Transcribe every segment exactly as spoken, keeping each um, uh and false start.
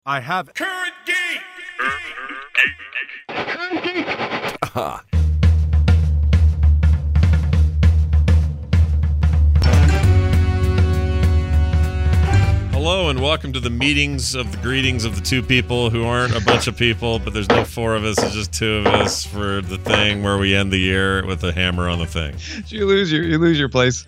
I have Current Geek! Current Geek! Ah. Hello and welcome to the meetings of the greetings of the two people who aren't a bunch of people, but there's no four of us, it's just two of us for the thing where we end the year with a hammer on the thing. You lose your you lose your place.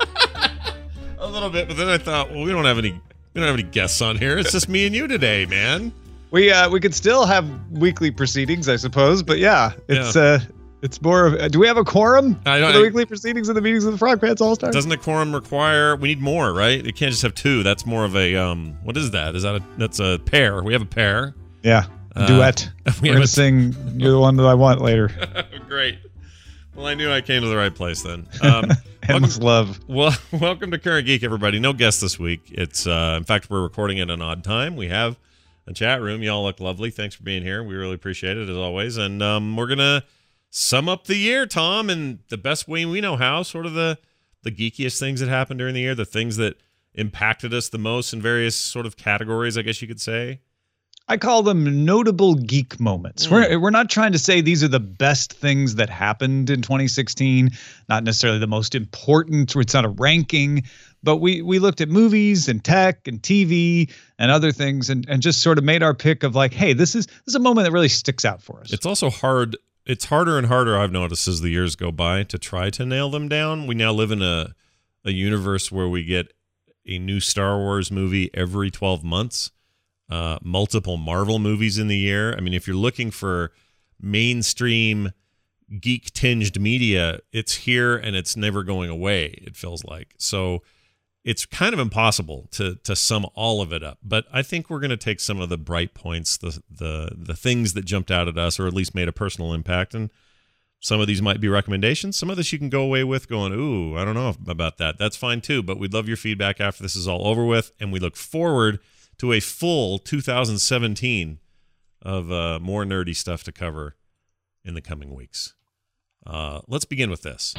A little bit, but then I thought, well, we don't have any we don't have any guests on here. It's just me and you today, man. We uh we could still have weekly proceedings, I suppose, but yeah, it's yeah. uh it's more of. Uh, do we have a quorum I for the I, weekly proceedings and the meetings of the Frog Pants All Stars? Doesn't the quorum require? We need more, right? It can't just have two. That's more of a um. What is that? Is that a that's a pair? We have a pair. Yeah, a uh, duet. We We're gonna sing. You're the one that I want later. Great. Well, I knew I came to the right place then. Um, Endless love. Well, welcome to Current Geek, everybody. No guests this week. It's uh, in fact, we're recording at an odd time. We have a chat room. Y'all look lovely. Thanks for being here. We really appreciate it as always. And um, we're gonna sum up the year, Tom, in the best way we know how. Sort of the the geekiest things that happened during the year, the things that impacted us the most in various sort of categories, I guess you could say. I call them notable geek moments. Mm. We're we're not trying to say these are the best things that happened in twenty sixteen, not necessarily the most important. It's not a ranking, but we we looked at movies and tech and T V and other things and, and just sort of made our pick of like, hey, this is this is a moment that really sticks out for us. It's also hard. It's harder and harder, I've noticed, as the years go by to try to nail them down. We now live in a a universe where we get a new Star Wars movie every twelve months. Uh, multiple Marvel movies in the year. I mean, if you're looking for mainstream geek-tinged media, it's here and it's never going away, it feels like. So it's kind of impossible to to sum all of it up. But I think we're going to take some of the bright points, the the the things that jumped out at us or at least made a personal impact. And some of these might be recommendations. Some of this you can go away with going, ooh, I don't know about that. That's fine too. But we'd love your feedback after this is all over with. And we look forward to a full two thousand seventeen of uh, more nerdy stuff to cover in the coming weeks. Uh, let's begin with this.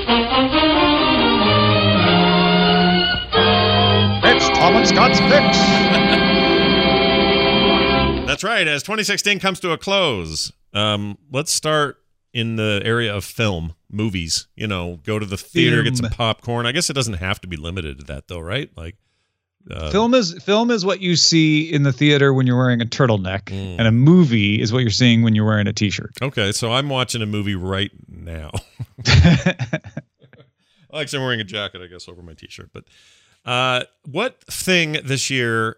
It's Tom and Scott's Picks. That's right. As twenty sixteen comes to a close, um, let's start in the area of film, movies. You know, go to the theater, film. Get some popcorn. I guess it doesn't have to be limited to that, though, right? Like. Uh, film is film is what you see in the theater when you're wearing a turtleneck, mm. and a movie is what you're seeing when you're wearing a t-shirt. Okay, so I'm watching a movie right now. Actually, I'm wearing a jacket, I guess, over my t-shirt. But uh, what thing this year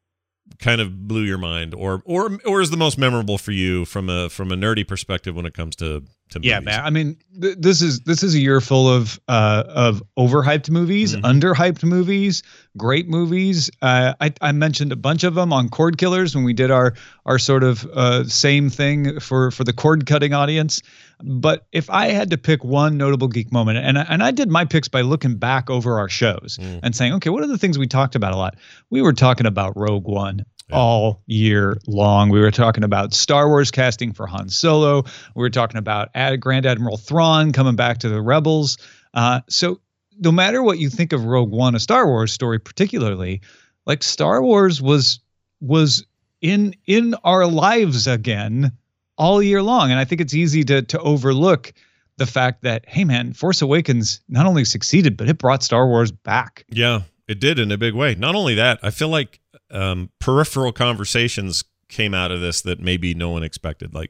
kind of blew your mind, or or or is the most memorable for you from a from a nerdy perspective when it comes to to movies? Yeah, man. I mean, th- this is this is a year full of uh, of overhyped movies, mm-hmm. underhyped movies, great movies. Uh, I I mentioned a bunch of them on Cord Killers when we did our our sort of uh, same thing for for the cord cutting audience. But if I had to pick one notable geek moment, and and I did my picks by looking back over our shows mm. and saying, okay, what are the things we talked about a lot? We were talking about Rogue One yeah. all year long. We were talking about Star Wars casting for Han Solo. We were talking about Ad- Grand Admiral Thrawn coming back to the Rebels. Uh, so no matter what you think of Rogue One, a Star Wars story particularly, like Star Wars was was in in our lives again all year long. And I think it's easy to to overlook the fact that, hey, man, Force Awakens not only succeeded, but it brought Star Wars back. Yeah, it did in a big way. Not only that, I feel like um, peripheral conversations came out of this that maybe no one expected, like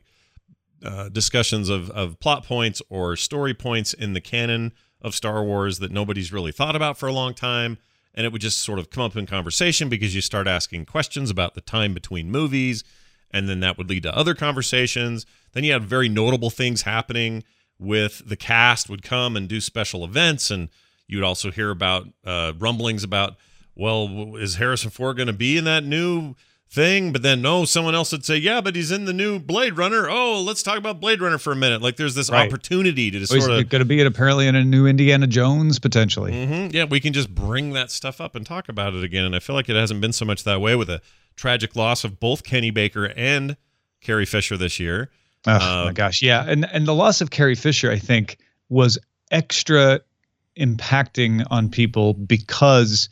uh, discussions of, of plot points or story points in the canon of Star Wars that nobody's really thought about for a long time. And it would just sort of come up in conversation because you start asking questions about the time between movies. And then that would lead to other conversations. Then you had very notable things happening with the cast would come and do special events. And you'd also hear about uh, rumblings about, well, is Harrison Ford going to be in that new thing? But then, no, someone else would say, yeah, but he's in the new Blade Runner. Oh, let's talk about Blade Runner for a minute. Like there's this right. opportunity to just oh, sort of. He's going to be in, apparently in a new Indiana Jones, potentially. Mm-hmm. Yeah, we can just bring that stuff up and talk about it again. And I feel like it hasn't been so much that way with a tragic loss of both Kenny Baker and Carrie Fisher this year. Oh uh, my gosh, yeah, and and the loss of Carrie Fisher, I think, was extra impacting on people because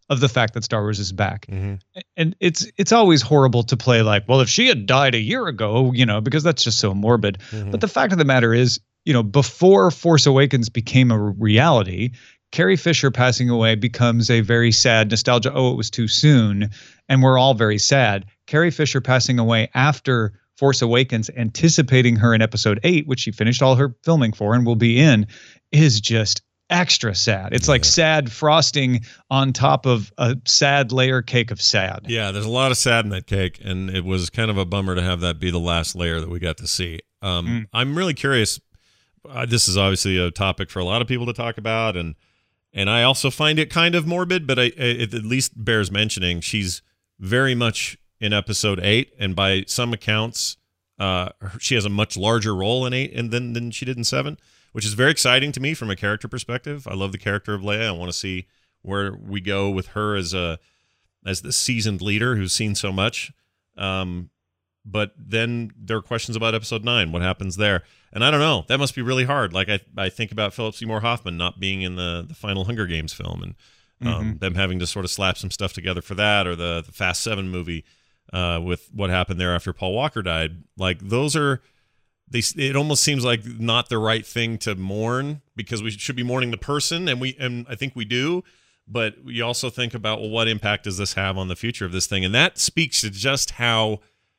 of the fact that Star Wars is back. Mhm. And it's it's always horrible to play like, well, if she had died a year ago, you know, because that's just so morbid. Mhm. But the fact of the matter is, you know, before Force Awakens became a reality, Carrie Fisher passing away becomes a very sad nostalgia. Oh, it was too soon. And we're all very sad. Carrie Fisher passing away after Force Awakens, anticipating her in episode eight, which she finished all her filming for and will be in, is just extra sad. It's Yeah. like sad frosting on top of a sad layer cake of sad. Yeah, there's a lot of sad in that cake, and it was kind of a bummer to have that be the last layer that we got to see. Um, Mm. I'm really curious. Uh, this is obviously a topic for a lot of people to talk about, and and I also find it kind of morbid, but I, it at least bears mentioning. She's very much in episode eight, and by some accounts, uh, she has a much larger role in eight and than than she did in seven, which is very exciting to me from a character perspective. I love the character of Leia. I want to see where we go with her as a as the seasoned leader who's seen so much. Um, but then there are questions about episode nine. What happens there? And I don't know. That must be really hard. Like I, I think about Philip Seymour Hoffman not being in the, the final Hunger Games film, and um, Mhm. them having to sort of slap some stuff together for that, or the, the Fast Seven movie uh, with what happened there after Paul Walker died. Like those are, they. It almost seems like not the right thing to mourn, because we should be mourning the person, and we and I think we do. But we also think about, well, what impact does this have on the future of this thing? And that speaks to just how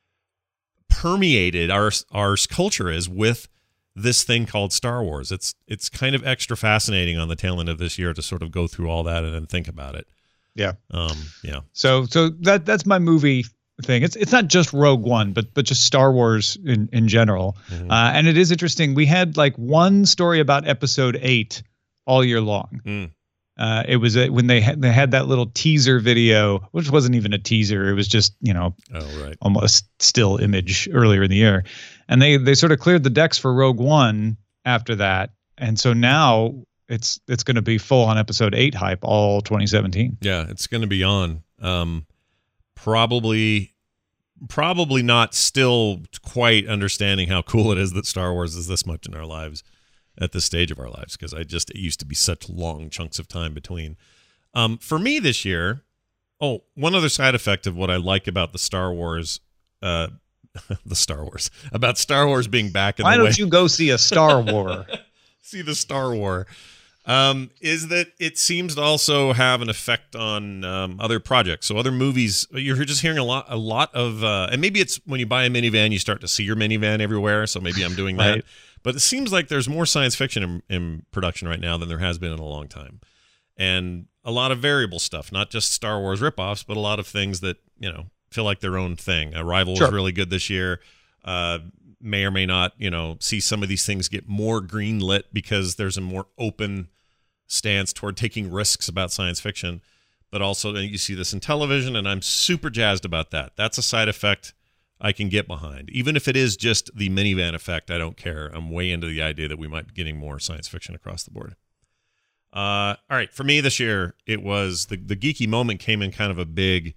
permeated our our culture is with this thing called Star Wars. It's it's kind of extra fascinating on the tail end of this year to sort of go through all that and then think about it. Yeah. Um, yeah. So so that that's my movie thing. It's it's not just Rogue One, but but just Star Wars in in general. Mhm. Uh, and it is interesting. We had like one story about episode eight all year long. Mm. Uh, it was a, when they had, they had that little teaser video, which wasn't even a teaser. It was just, you know, Oh, right. almost still image earlier in the year. And they, they sort of cleared the decks for Rogue One after that. And so now it's, it's going to be full on episode eight hype all twenty seventeen. Yeah, it's going to be on. Um, probably, probably not still quite understanding how cool it is that Star Wars is this much in our lives at this stage of our lives, because I just, it used to be such long chunks of time between. Um, for me this year, oh, one other side effect of what I like about the Star Wars, uh, the Star Wars, about Star Wars being back in Why the way. don't you go see a Star War? See the Star War, um, is that it seems to also have an effect on um, other projects. So other movies, you're just hearing a lot, a lot of, uh, and maybe it's when you buy a minivan, you start to see your minivan everywhere. So maybe I'm doing that. Right. But it seems like there's more science fiction in, in production right now than there has been in a long time. And a lot of variable stuff, not just Star Wars ripoffs, but a lot of things that, you know, feel like their own thing. Arrival Sure. was really good this year. Uh, may or may not, you know, see some of these things get more greenlit because there's a more open stance toward taking risks about science fiction. But also you see this in television, and I'm super jazzed about that. That's a side effect I can get behind. Even if it is just the minivan effect, I don't care. I'm way into the idea that we might be getting more science fiction across the board. Uh, all right, for me this year, it was the, the geeky moment came in kind of a big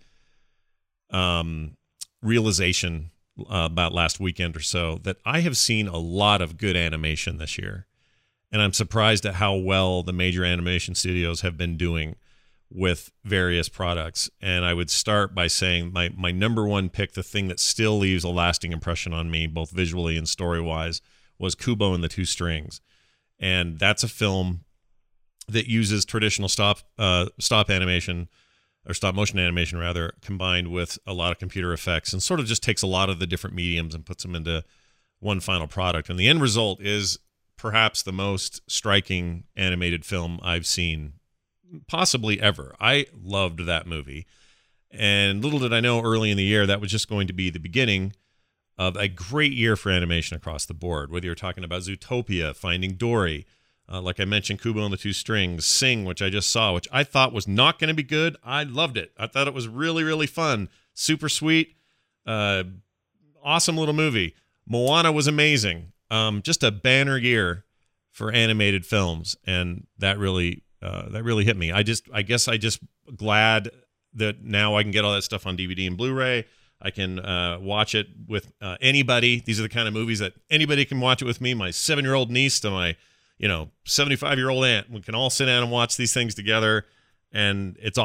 um, realization uh, about last weekend or so, that I have seen a lot of good animation this year. And I'm surprised at how well the major animation studios have been doing with various products. And I would start by saying my my number one pick, the thing that still leaves a lasting impression on me, both visually and story-wise, was Kubo and the Two Strings. And that's a film that uses traditional stop uh, stop animation, or stop motion animation rather, combined with a lot of computer effects, and sort of just takes a lot of the different mediums and puts them into one final product. And the end result is perhaps the most striking animated film I've seen possibly ever. I loved that movie. And little did I know early in the year that was just going to be the beginning of a great year for animation across the board. Whether you're talking about Zootopia, Finding Dory, uh, like I mentioned, Kubo and the Two Strings, Sing, which I just saw, which I thought was not going to be good. I loved it. I thought it was really, really fun. Super sweet. Uh, awesome little movie. Moana was amazing. Um, just a banner year for animated films. And that really... Uh, that really hit me. I just, I guess I just glad that now I can get all that stuff on D V D and Blu-ray. I can uh, watch it with uh, anybody. These are the kind of movies that anybody can watch it with me. My seven-year-old niece to my, you know, seventy-five-year-old aunt. We can all sit down and watch these things together, and it's awesome.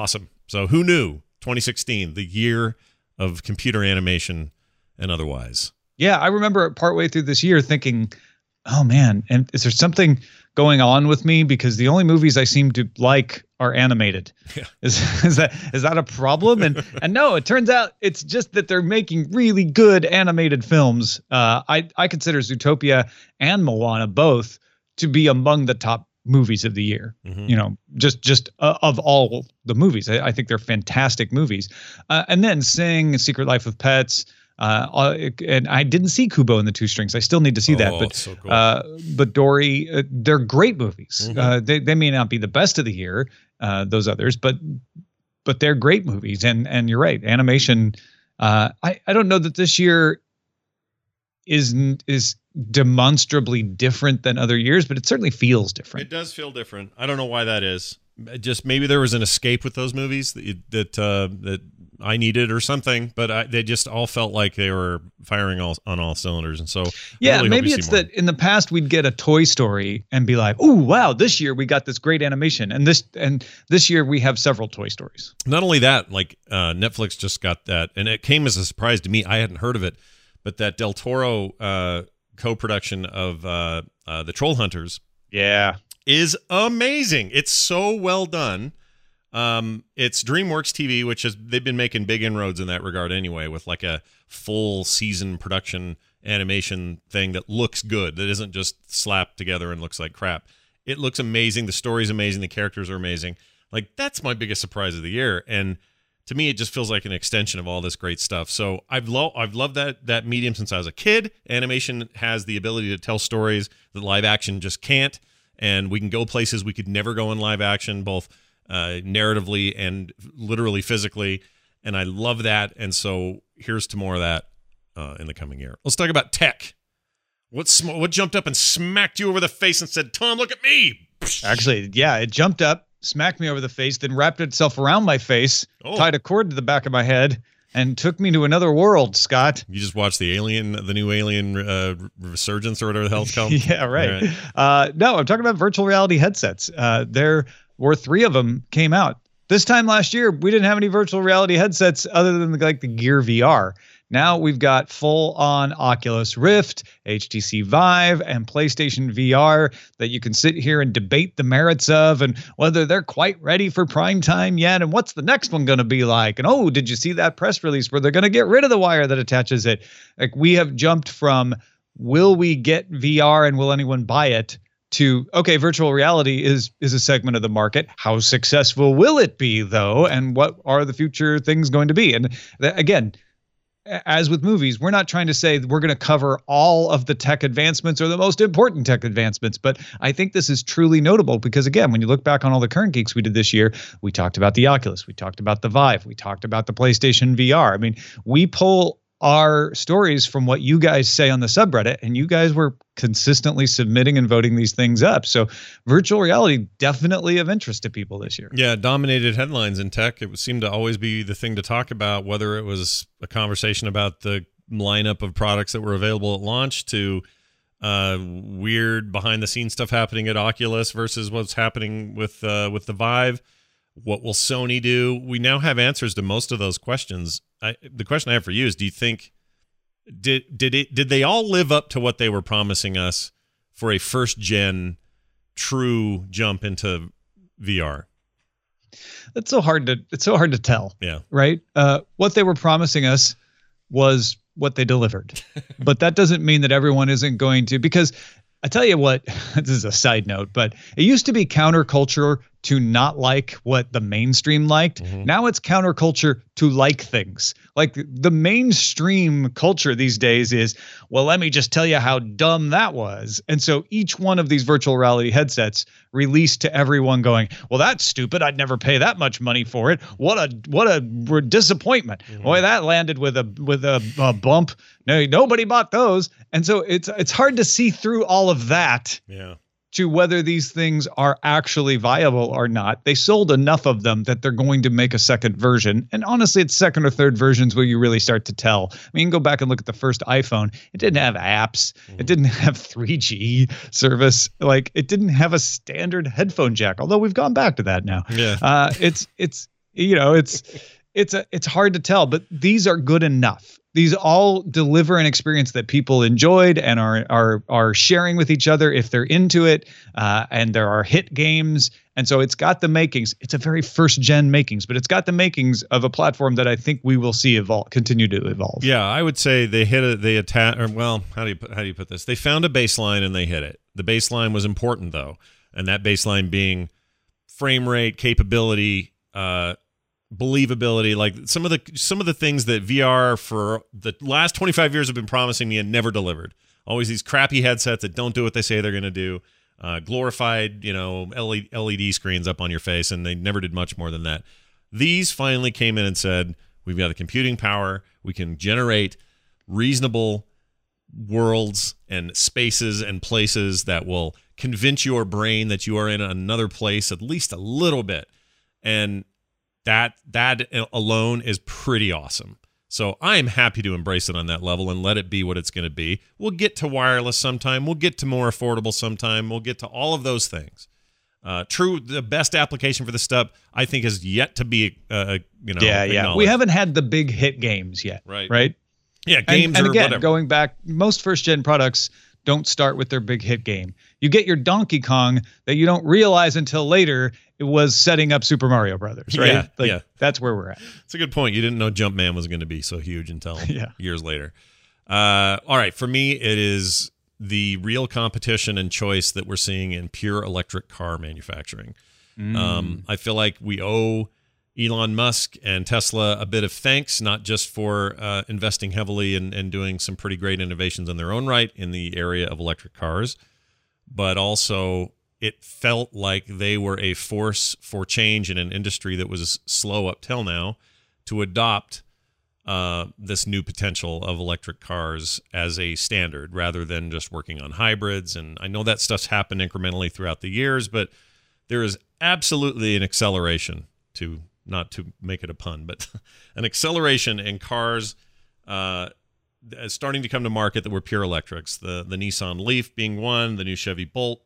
So who knew? twenty sixteen, the year of computer animation and otherwise. Yeah, I remember partway through this year thinking, oh man, and is there something going on with me? Because the only movies I seem to like are animated. Yeah. Is is that is that a problem? And and no, it turns out it's just that they're making really good animated films. Uh, I I consider Zootopia and Moana both to be among the top movies of the year. Mm-hmm. You know, just just uh, of all the movies, I, I think they're fantastic movies. Uh, and then Sing, Secret Life of Pets. Uh, and I didn't see Kubo and the Two Strings. I still need to see oh, that. But so cool. uh, but Dory, uh, they're great movies. Mm-hmm. Uh, they they may not be the best of the year, uh, those others, but but they're great movies. And and you're right, animation. Uh, I I don't know that this year is is demonstrably different than other years, but it certainly feels different. It does feel different. I don't know why that is. Just maybe there was an escape with those movies that that uh, that I needed or something, but I, they just all felt like they were firing all, on all cylinders. And so yeah, really maybe it's that in the past we'd get a Toy Story and be like, oh wow, this year we got this great animation, and this and this year we have several Toy Stories. Not only that, like uh, Netflix just got that, and it came as a surprise to me. I hadn't heard of it, but that Del Toro uh, co-production of uh, uh, the Troll Hunters, yeah, is amazing. It's so well done. Um, it's DreamWorks T V, which is they've been making big inroads in that regard anyway, with like a full season production animation thing that looks good, that isn't just slapped together and looks like crap. It looks amazing. The story's amazing. The characters are amazing. Like, that's my biggest surprise of the year. And to me, it just feels like an extension of all this great stuff. So I've lo- I've loved that that medium since I was a kid. Animation has the ability to tell stories that live action just can't, and we can go places we could never go in live action, both uh, narratively and literally physically. And I love that. And so here's to more of that uh, in the coming year. Let's talk about tech. What sm- what jumped up and smacked you over the face and said, "Tom, look at me"? Actually, yeah, it jumped up, smacked me over the face, then wrapped itself around my face, oh. tied a cord to the back of my head, and took me to another world, Scott. You just watched the Alien, the new Alien uh, Resurgence or whatever the hell it's called? Yeah, right. right. Uh, no, I'm talking about virtual reality headsets. Uh, there were three of them came out. This time last year, we didn't have any virtual reality headsets other than the, like the Gear V R. Now we've got full-on Oculus Rift, H T C Vive, and PlayStation V R that you can sit here and debate the merits of and whether they're quite ready for prime time yet and what's the next one going to be like. And, oh, did you see that press release where they're going to get rid of the wire that attaches it? Like, we have jumped from will we get V R and will anyone buy it to, okay, virtual reality is is a segment of the market. How successful will it be, though? And what are the future things going to be? And th- again, as with movies, we're not trying to say we're going to cover all of the tech advancements or the most important tech advancements, but I think this is truly notable because, again, when you look back on all the Current Geeks we did this year, we talked about the Oculus, we talked about the Vive, we talked about the PlayStation V R. I mean, we pull our stories from what you guys say on the subreddit, and you guys were consistently submitting and voting these things up. So virtual reality definitely of interest to people this year. Yeah, dominated headlines in tech. It seemed to always be the thing to talk about, whether it was a conversation about the lineup of products that were available at launch to uh, weird behind-the-scenes stuff happening at Oculus versus what's happening with uh, with the Vive. What will Sony do? We now have answers to most of those questions. I, the question I have for you is, do you think did did it did they all live up to what they were promising us for a first gen true jump into V R? It's so hard to it's so hard to tell. Yeah. Right? Uh, what they were promising us was what they delivered. But that doesn't mean that everyone isn't going to, because I tell you what, this is a side note, but it used to be counterculture to not like what the mainstream liked. Mm-hmm. Now it's counterculture to like things. Like the mainstream culture these days is, well, let me just tell you how dumb that was. And so each one of these virtual reality headsets released to everyone going, well, that's stupid. I'd never pay that much money for it. What a what a disappointment. Mm-hmm. Boy, that landed with a with a, a bump. No, nobody bought those. And so it's it's hard to see through all of that. Yeah. To whether these things are actually viable or not. They sold enough of them that they're going to make a second version. And honestly, it's second or third versions where you really start to tell. I mean, you can go back and look at the first iPhone. It didn't have apps. Mm-hmm. It didn't have three G service. Like, it didn't have a standard headphone jack, although we've gone back to that now. Yeah. Uh, it's, it's, You know, it's it's a it's hard to tell, but these are good enough. These all deliver an experience that people enjoyed and are are are sharing with each other if they're into it. Uh, and there are hit games, and so it's got the makings. It's a very first gen makings, but it's got the makings of a platform that I think we will see evolve, continue to evolve. Yeah, I would say they hit it. They attack. Or, well, how do you put, how do you put this? They found a baseline and they hit it. The baseline was important though, and that baseline being frame rate, capability, uh, believability, like some of the some of the things that V R for the last twenty-five years have been promising me and never delivered. Always these crappy headsets that don't do what they say they're going to do. Uh, glorified, you know, L E D screens up on your face, and they never did much more than that. These finally came in and said, we've got the computing power. We can generate reasonable worlds and spaces and places that will convince your brain that you are in another place at least a little bit. And that that alone is pretty awesome. So I am happy to embrace it on that level and let it be what it's going to be. We'll get to wireless sometime. We'll get to more affordable sometime. We'll get to all of those things. Uh, true, the best application for this stuff, I think, is yet to be, uh, you know, yeah, yeah. We haven't had the big hit games yet, right? Right. Yeah, games and, and or again, whatever. Going back, most first gen products don't start with their big hit game. You get your Donkey Kong that you don't realize until later it was setting up Super Mario Brothers, right? Yeah, like, yeah. That's where we're at. It's a good point. You didn't know Jumpman was going to be so huge until yeah. years later. Uh, all right, for me, it is the real competition and choice that we're seeing in pure electric car manufacturing. Mm. Um, I feel like we owe Elon Musk and Tesla a bit of thanks, not just for uh, investing heavily and, and doing some pretty great innovations in their own right in the area of electric cars, but also it felt like they were a force for change in an industry that was slow up till now to adopt uh, this new potential of electric cars as a standard rather than just working on hybrids. And I know that stuff's happened incrementally throughout the years, but there is absolutely an acceleration to not to make it a pun, but an acceleration in cars uh, starting to come to market that were pure electrics. The the Nissan Leaf being one, the new Chevy Bolt,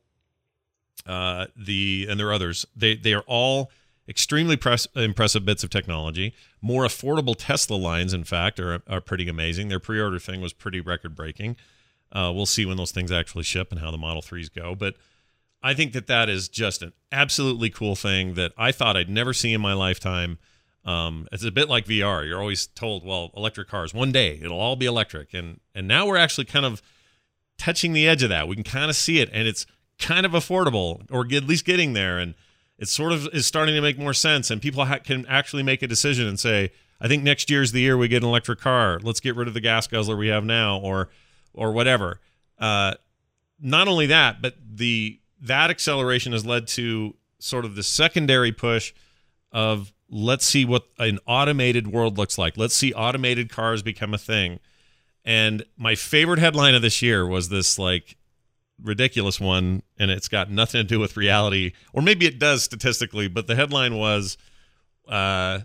uh, the and there are others. They they are all extremely press, impressive bits of technology. More affordable Tesla lines, in fact, are are pretty amazing. Their pre-order thing was pretty record breaking. Uh, we'll see when those things actually ship and how the Model threes go, but I think that that is just an absolutely cool thing that I thought I'd never see in my lifetime. Um, it's a bit like V R. You're always told, well, electric cars, one day, it'll all be electric. And and now we're actually kind of touching the edge of that. We can kind of see it, and it's kind of affordable, or at least getting there. And it sort of is starting to make more sense. And people ha- can actually make a decision and say, I think next year's the year we get an electric car. Let's get rid of the gas guzzler we have now, or or whatever. Uh, not only that, but the that acceleration has led to sort of the secondary push of let's see what an automated world looks like. Let's see automated cars become a thing. And my favorite headline of this year was this like ridiculous one, and it's got nothing to do with reality, or maybe it does statistically, but the headline was uh,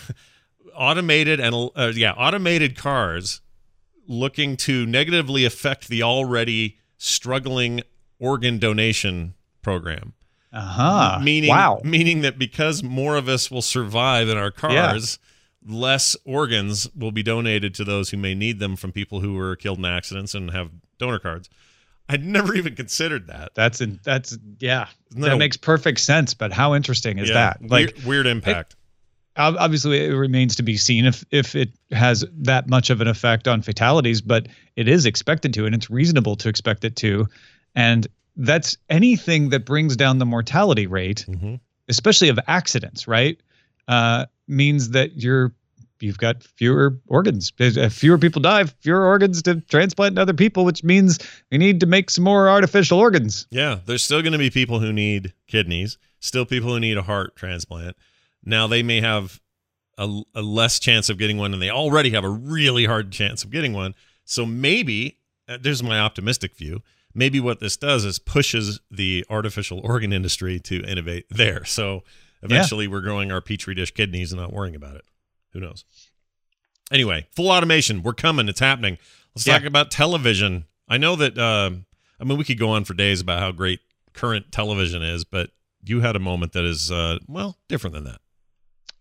automated and uh, yeah, automated cars looking to negatively affect the already struggling organ donation program. Uh-huh. Meaning, wow. meaning that because more of us will survive in our cars, yeah. less organs will be donated to those who may need them from people who were killed in accidents and have donor cards. I'd never even considered that. That's in, that's yeah. That, that makes perfect sense. But how interesting is yeah, that? Like weird, weird impact. It, obviously, it remains to be seen if if it has that much of an effect on fatalities, but it is expected to, and it's reasonable to expect it to. And that's anything that brings down the mortality rate, mm-hmm. especially of accidents, right? Uh, means that you're you've got fewer organs. If fewer people die, fewer organs to transplant to other people, which means we need to make some more artificial organs. Yeah, there's still going to be people who need kidneys, still people who need a heart transplant. Now they may have a, a less chance of getting one, and they already have a really hard chance of getting one. So maybe, uh, there's my optimistic view, maybe what this does is pushes the artificial organ industry to innovate there. So eventually yeah. we're growing our Petri dish kidneys and not worrying about it. Who knows? Anyway, full automation. We're coming. It's happening. Let's yeah. talk about television. I know that, uh, I mean, we could go on for days about how great current television is, but you had a moment that is, uh, well, different than that.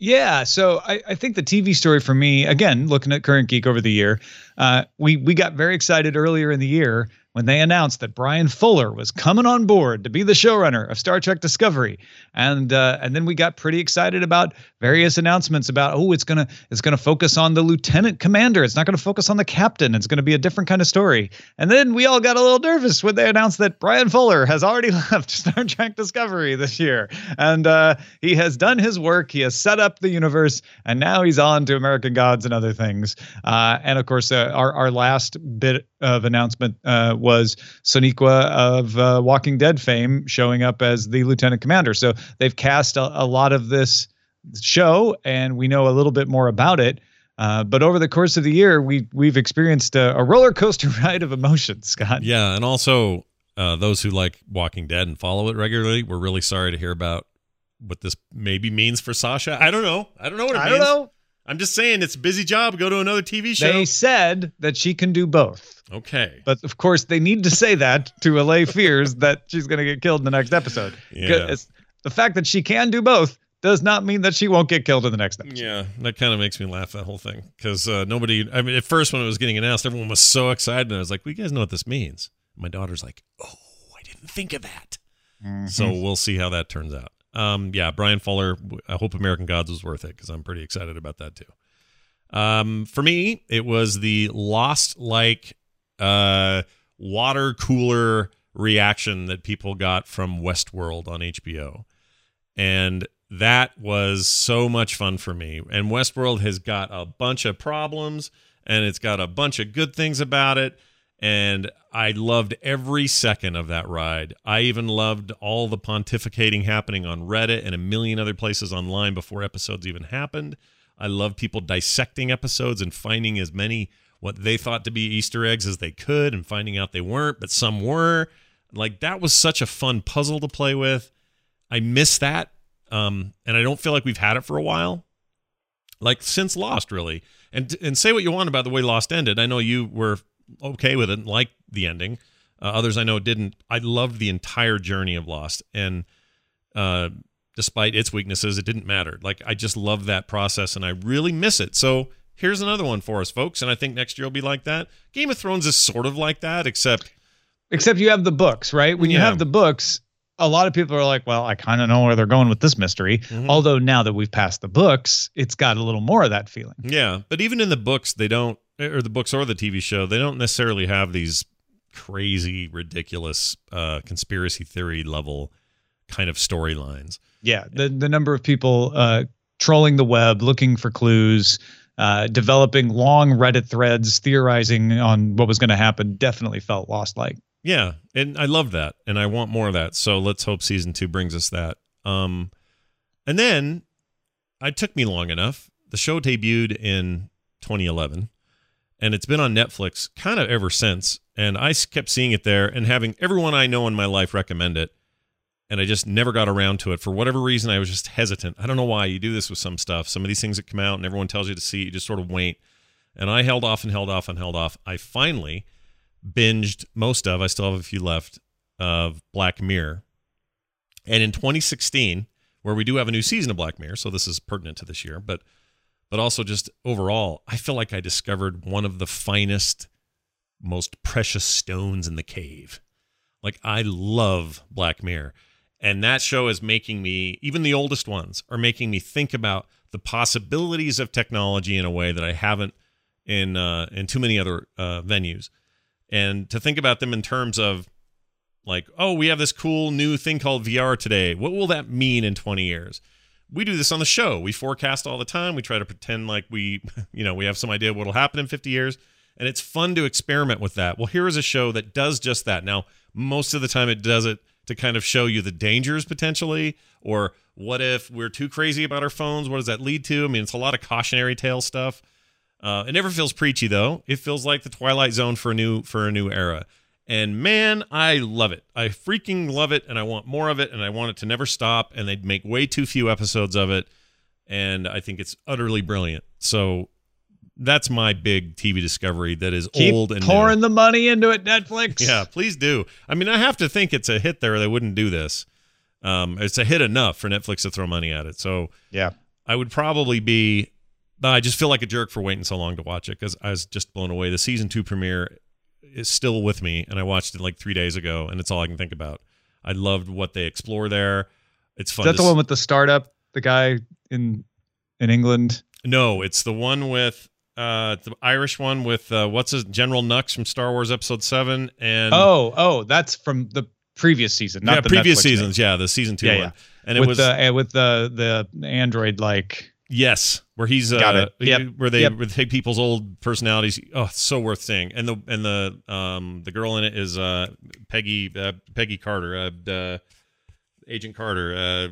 Yeah, so I, I think the T V story for me, again, looking at Current Geek over the year, uh, we we got very excited earlier in the year when they announced that Brian Fuller was coming on board to be the showrunner of Star Trek Discovery, and uh, and then we got pretty excited about various announcements about, oh, it's gonna it's gonna focus on the lieutenant commander, it's not gonna focus on the captain, it's gonna be a different kind of story. And then we all got a little nervous when they announced that Brian Fuller has already left Star Trek Discovery this year, and uh, he has done his work, he has set up the universe, and now he's on to American Gods and other things. Uh, and of course, uh, our our last bit of announcement uh, was Sonequa of uh, Walking Dead fame showing up as the lieutenant commander. So they've cast a, a lot of this show, and we know a little bit more about it. Uh, but over the course of the year, we we've experienced a, a roller coaster ride of emotions, Scott. Yeah, and also uh, those who like Walking Dead and follow it regularly, we're really sorry to hear about what this maybe means for Sasha. I don't know. I don't know what it I means. don't know. I'm just saying it's a busy job. Go to another T V show. They said that she can do both. Okay. But of course, they need to say that to allay fears that she's going to get killed in the next episode. Yeah. It's, the fact that she can do both does not mean that she won't get killed in the next episode. Yeah, that kind of makes me laugh, that whole thing. Because uh, nobody, I mean, at first when it was getting announced, everyone was so excited. And I was like, well, you guys know what this means. My daughter's like, oh, I didn't think of that. Mm-hmm. So we'll see how that turns out. Um, yeah, Brian Fuller, I hope American Gods was worth it because I'm pretty excited about that too. Um, for me, it was the Lost-like uh, water cooler reaction that people got from Westworld on H B O. And that was so much fun for me. And Westworld has got a bunch of problems, and it's got a bunch of good things about it. And I loved every second of that ride. I even loved all the pontificating happening on Reddit and a million other places online before episodes even happened. I love people dissecting episodes and finding as many what they thought to be Easter eggs as they could and finding out they weren't, but some were. Like, that was such a fun puzzle to play with. I miss that. Um, and I don't feel like we've had it for a while. Like, since Lost, really. And and say what you want about the way Lost ended. I know you were okay with it and liked the ending. Uh, others I know didn't. I loved the entire journey of Lost. And uh despite its weaknesses, it didn't matter. Like, I just love that process, and I really miss it. So here's another one for us, folks, and I think next year will be like that. Game of Thrones is sort of like that, except... Except you have the books, right? When you Yeah. have the books, a lot of people are like, well, I kind of know where they're going with this mystery. Mhm. Although now that we've passed the books, it's got a little more of that feeling. Yeah, but even in the books, they don't, or the books or the T V show, they don't necessarily have these crazy, ridiculous uh, conspiracy theory level kind of storylines. Yeah, the the number of people uh, trolling the web, looking for clues, uh, developing long Reddit threads, theorizing on what was going to happen, definitely felt Lost-like. Yeah, and I love that, and I want more of that. So let's hope season two brings us that. Um, and then it took me long enough. The show debuted in twenty eleven, and it's been on Netflix kind of ever since. And I kept seeing it there and having everyone I know in my life recommend it. And I just never got around to it. For whatever reason, I was just hesitant. I don't know why. You do this with some stuff. Some of these things that come out and everyone tells you to see, you just sort of wait. And I held off and held off and held off. I finally binged most of, I still have a few left, of Black Mirror. And in twenty sixteen, where we do have a new season of Black Mirror, so this is pertinent to this year, but but also just overall, I feel like I discovered one of the finest, most precious stones in the cave. Like, I love Black Mirror. And that show is making me, even the oldest ones, are making me think about the possibilities of technology in a way that I haven't in uh, in too many other uh, venues. And to think about them in terms of, like, oh, we have this cool new thing called V R today. What will that mean in twenty years? We do this on the show. We forecast all the time. We try to pretend like we, you know, we have some idea of what will happen in fifty years. And it's fun to experiment with that. Well, here is a show that does just that. Now, most of the time it does it to kind of show you the dangers potentially, or what if we're too crazy about our phones? What does that lead to? I mean, it's a lot of cautionary tale stuff. Uh, it never feels preachy though. It feels like the Twilight Zone for a new for a new era. And man, I love it. I freaking love it, and I want more of it, and I want it to never stop. And they'd make way too few episodes of it, and I think it's utterly brilliant. So that's my big T V discovery that is Keep old and pouring new. the money into it, Netflix. Yeah, please do. I mean, I have to think it's a hit there. They wouldn't do this. Um, it's a hit enough for Netflix to throw money at it. So yeah, I would probably be. I just feel like a jerk for waiting so long to watch it because I was just blown away. The season two premiere is still with me, and I watched it like three days ago, and it's all I can think about. I loved what they explore there. It's fun. Is that to the one with the startup, the guy in in England? No, it's the one with uh, the Irish one with uh, what's his General Nux from Star Wars Episode Seven, and oh, oh, that's from the previous season, not yeah, the previous Netflix seasons, thing. yeah, the season two Yeah, one, yeah. and with it was the uh, with the the android like. Yes, where he's uh, Got it. Yep. where they Yep. where they take people's old personalities. Oh, it's so worth seeing. And the and the um the girl in it is uh Peggy uh, Peggy Carter, uh, uh Agent Carter, uh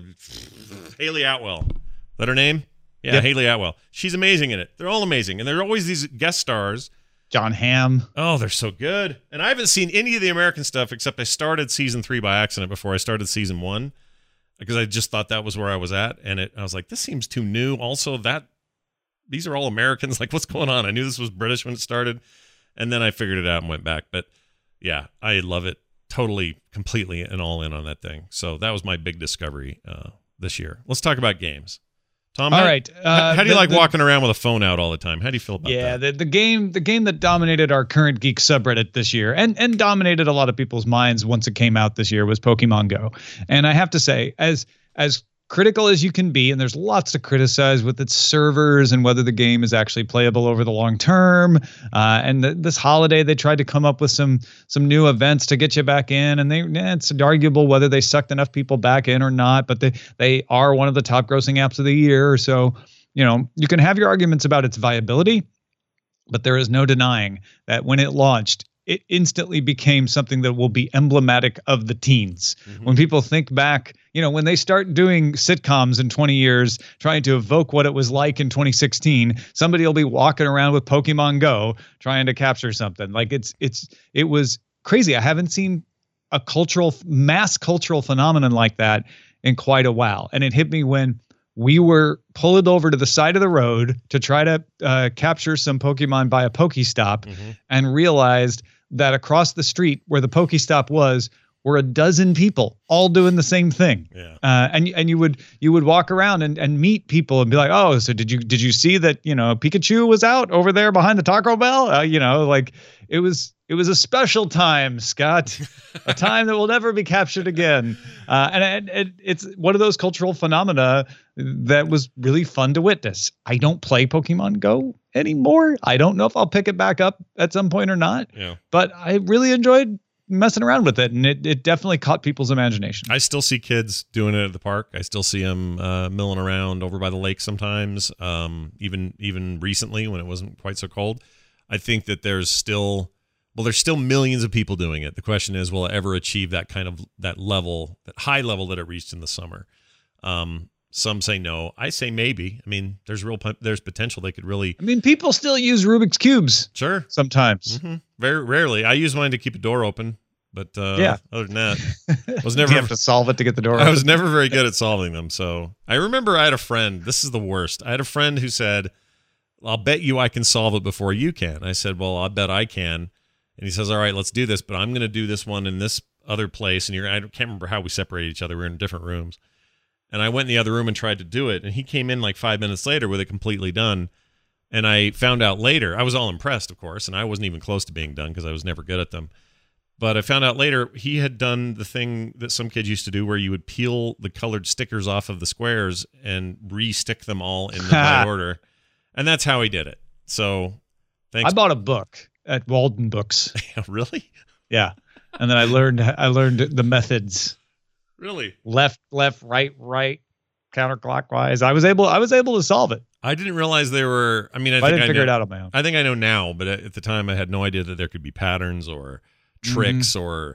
Haley Atwell. Is that her name? Yeah, Yep. Haley Atwell. She's amazing in it. They're all amazing, and there are always these guest stars. John Hamm. Oh, they're so good. And I haven't seen any of the American stuff except I started season three by accident before I started season one. Because I just thought that was where I was at, and it I was like, this seems too new. Also, that these are all Americans. Like, what's going on? I knew this was British when it started, and then I figured it out and went back. But yeah, I love it totally, completely, and all in on that thing. So that was my big discovery uh, this year. Let's talk about games. Tom, All how, right. how, Uh, how do you the- like the- walking around with a phone out all the time? How do you feel about Yeah, that? the, the game the game that dominated our current geek subreddit this year and and dominated a lot of people's minds once it came out this year was Pokemon Go. And I have to say, as as critical as you can be, and there's lots to criticize with its servers and whether the game is actually playable over the long term. Uh, and th- this holiday, they tried to come up with some some new events to get you back in, and they eh, it's arguable whether they sucked enough people back in or not. But they they are one of the top grossing apps of the year, so. You know, you can have your arguments about its viability, but there is no denying that when it launched, it instantly became something that will be emblematic of the teens. Mhm. When people think back, you know, when they start doing sitcoms in twenty years, trying to evoke what it was like in twenty sixteen, somebody will be walking around with Pokemon Go trying to capture something. Like it's, it's, it was crazy. I haven't seen a cultural, mass cultural phenomenon like that in quite a while. And it hit me when we were pulled over to the side of the road to try to uh, capture some Pokemon by a Pokestop, Mhm. and realized that across the street where the Pokestop was were a dozen people all doing the same thing. Yeah. Uh, and and you would you would walk around and, and meet people and be like, oh, so did you did you see that, you know, Pikachu was out over there behind the Taco Bell? Uh, you know, like it was it was a special time, Scott, a time that will never be captured again. Uh, and and it, it's one of those cultural phenomena that was really fun to witness. I don't play Pokemon Go anymore. I don't know if I'll pick it back up at some point or not, Yeah. but I really enjoyed messing around with it, and it, it definitely caught people's imagination. I still see kids doing it at the park. I still see them uh, milling around over by the lake sometimes. Um, even even recently when it wasn't quite so cold. I think that there's still well, there's still millions of people doing it. The question is, will it ever achieve that kind of that level, that high level that it reached in the summer? Um, some say no. I say maybe. I mean, there's real po- there's potential they could really. I mean, people still use Rubik's Cubes Sure. sometimes. hmm Very rarely. I use mine to keep a door open, but uh, Yeah. other than that, was Do never. you have to solve it to get the door I open? was never very good at solving them. So I remember I had a friend. This is the worst. I had a friend who said, I'll bet you I can solve it before you can. I said, well, I bet I can. And he says, all right, let's do this. But I'm going to do this one in this other place. And you're, I can't remember how we separated each other. We were in different rooms. And I went in the other room and tried to do it. And he came in like five minutes later with it completely done. And I found out later, I was all impressed, of course. And I wasn't even close to being done because I was never good at them. But I found out later he had done the thing that some kids used to do where you would peel the colored stickers off of the squares and re-stick them all in the right order. And that's how he did it. So thanks. I bought a book at Walden Books. Really? Yeah. And then I learned I learned the methods. Really? Left, left, right, right, counterclockwise. I was able I was able to solve it. I didn't realize there were, I mean, I, I, think didn't I figure know, it out on my own. I think I know now, but at the time I had no idea that there could be patterns or tricks or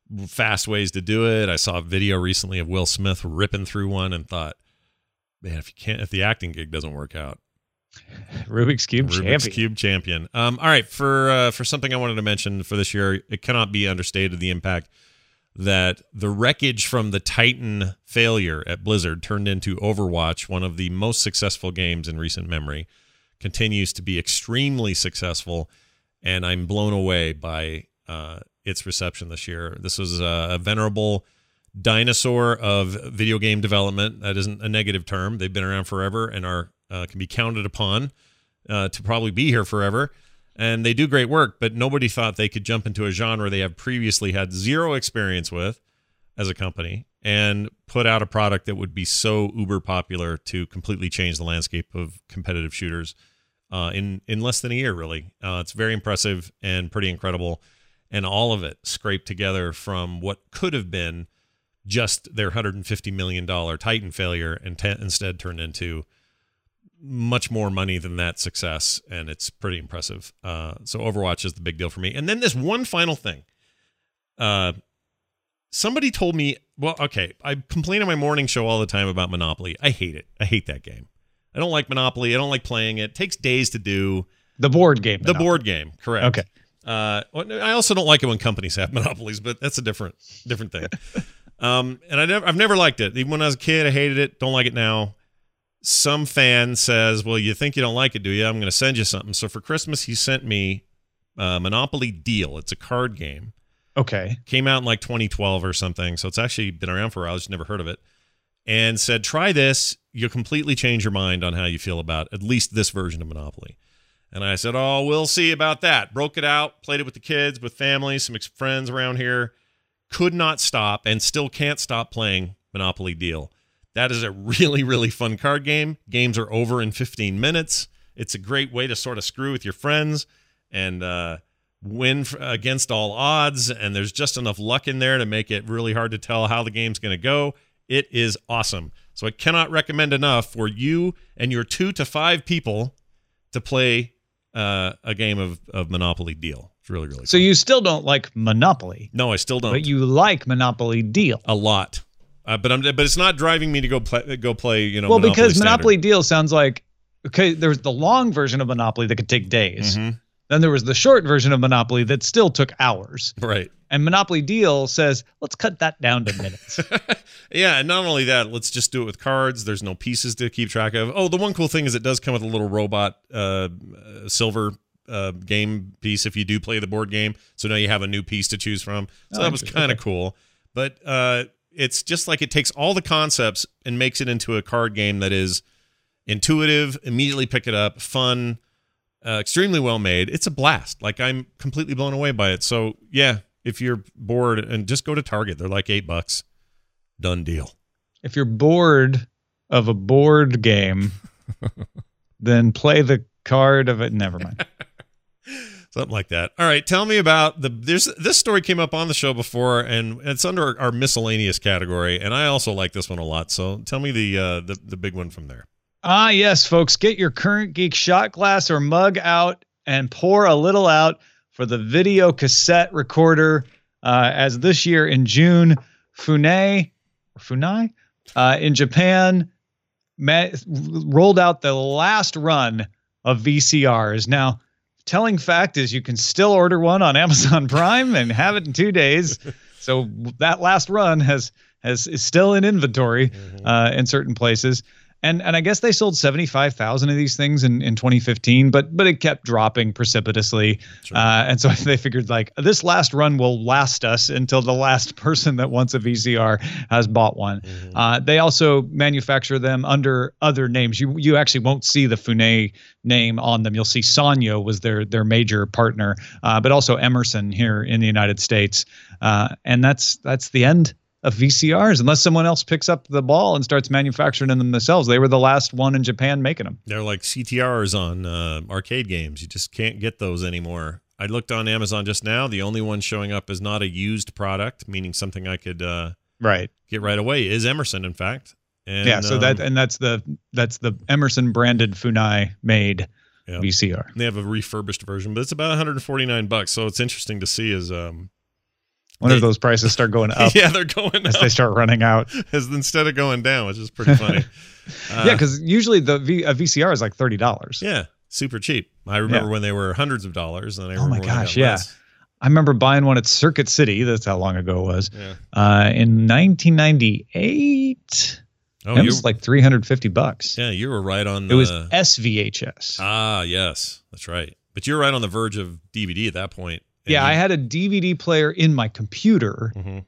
fast ways to do it. I saw a video recently of Will Smith ripping through one and thought, man, if you can't, if the acting gig doesn't work out, Rubik's Cube Rubik's champion. Cube champion. Um, all right, for uh, for something I wanted to mention for this year, it cannot be understated the impact that the wreckage from the Titan failure at Blizzard turned into Overwatch, one of the most successful games in recent memory, continues to be extremely successful, and I'm blown away by uh, its reception this year. This was a, a venerable dinosaur of video game development. That isn't a negative term. They've been around forever and are uh, can be counted upon uh, to probably be here forever. And they do great work, but nobody thought they could jump into a genre they have previously had zero experience with as a company and put out a product that would be so uber popular to completely change the landscape of competitive shooters uh, in, in less than a year, really. Uh, it's very impressive and pretty incredible. And all of it scraped together from what could have been just their one hundred fifty million dollars Titan failure and t- instead turned into much more money than that success, and it's pretty impressive. Uh, so Overwatch is the big deal for me. And then this one final thing. Uh, somebody told me, well, okay, I complain on my morning show all the time about Monopoly. I hate it. I hate that game. I don't like Monopoly. I don't like playing it. It takes days to do. The board game. The Monopoly. board game, correct. Okay. Uh, I also don't like it when companies have monopolies, but that's a different different thing. um, and I never, I've never liked it. Even when I was a kid, I hated it. Don't like it now. Some fan says, well, you think you don't like it, do you? I'm going to send you something. So for Christmas, he sent me uh, Monopoly Deal. It's a card game. Okay. Came out in like twenty twelve or something. So it's actually been around for a while. I just never heard of it. And said, try this. You'll completely change your mind on how you feel about at least this version of Monopoly. And I said, oh, we'll see about that. Broke it out, played it with the kids, with family, some ex- friends around here. Could not stop and still can't stop playing Monopoly Deal. That is a really, really fun card game. Games are over in fifteen minutes. It's a great way to sort of screw with your friends and uh, win f- against all odds. And there's just enough luck in there to make it really hard to tell how the game's going to go. It is awesome. So I cannot recommend enough for you and your two to five people to play uh, a game of, of Monopoly Deal. It's really, really fun. So you still don't like Monopoly? No, I still don't. But you like Monopoly Deal? A lot. Uh, but I'm, but it's not driving me to go play. Go play. You know. Well, Monopoly because Standard. Monopoly Deal sounds like okay. There's the long version of Monopoly that could take days. Mm-hmm. Then there was the short version of Monopoly that still took hours. Right. And Monopoly Deal says, let's cut that down to minutes. Yeah, and not only that, let's just do it with cards. There's no pieces to keep track of. Oh, the one cool thing is it does come with a little robot uh, silver uh, game piece if you do play the board game. So now you have a new piece to choose from. So oh, that was kind of okay. cool. But uh, it's just like it takes all the concepts and makes it into a card game that is intuitive, immediately pick it up, fun, uh, extremely well made. It's a blast. Like, I'm completely blown away by it. So, yeah, if you're bored, and just go to Target. They're like eight bucks. Done deal. If you're bored of a board game, then play the card of it. Never mind. Something like that. All right, tell me about the. There's this story came up on the show before, and it's under our miscellaneous category, and I also like this one a lot. So tell me the uh, the the big one from there. Ah, yes, folks, get your Current Geek shot glass or mug out and pour a little out for the video cassette recorder. Uh, as this year in June, Funai or Funai uh, in Japan ma- rolled out the last run of V C Rs. Now, telling fact is you can still order one on Amazon Prime and have it in two days. So that last run has has is still in inventory mm-hmm. uh, in certain places. And and I guess they sold seventy-five thousand of these things in, in twenty fifteen, but but it kept dropping precipitously. Sure. Uh, and so they figured, like, this last run will last us until the last person that wants a V C R has bought one. Mm-hmm. Uh, they also manufacture them under other names. You you actually won't see the Funai name on them. You'll see Sanyo was their their major partner, uh, but also Emerson here in the United States. Uh, and that's that's the end of V C Rs, unless someone else picks up the ball and starts manufacturing them themselves. They were the last one in Japan making them. They're like C T Rs on uh, arcade games. You just can't get those anymore. I looked on Amazon just now. The only one showing up is not a used product, meaning something I could uh, right get right away. Is Emerson, in fact. And, yeah, so um, that and that's the that's the Emerson branded Funai made yeah. V C R. They have a refurbished version, but it's about one hundred forty-nine bucks. So it's interesting to see is um. When they, those prices start going up. Yeah, they're going as up. They start running out. As instead of going down, which is pretty funny. uh, yeah, because usually the v, a V C R is like thirty dollars. Yeah, super cheap. I remember yeah. when they were hundreds of dollars. And I oh, my gosh, when yeah. Less. I remember buying one at Circuit City. That's how long ago it was. Yeah. Uh, in nineteen ninety-eight. Oh, it was like three hundred fifty bucks. Yeah, you were right on the... It was S V H S. Ah, yes. That's right. But you were right on the verge of D V D at that point. Yeah, you, I had a D V D player in my computer, mm-hmm.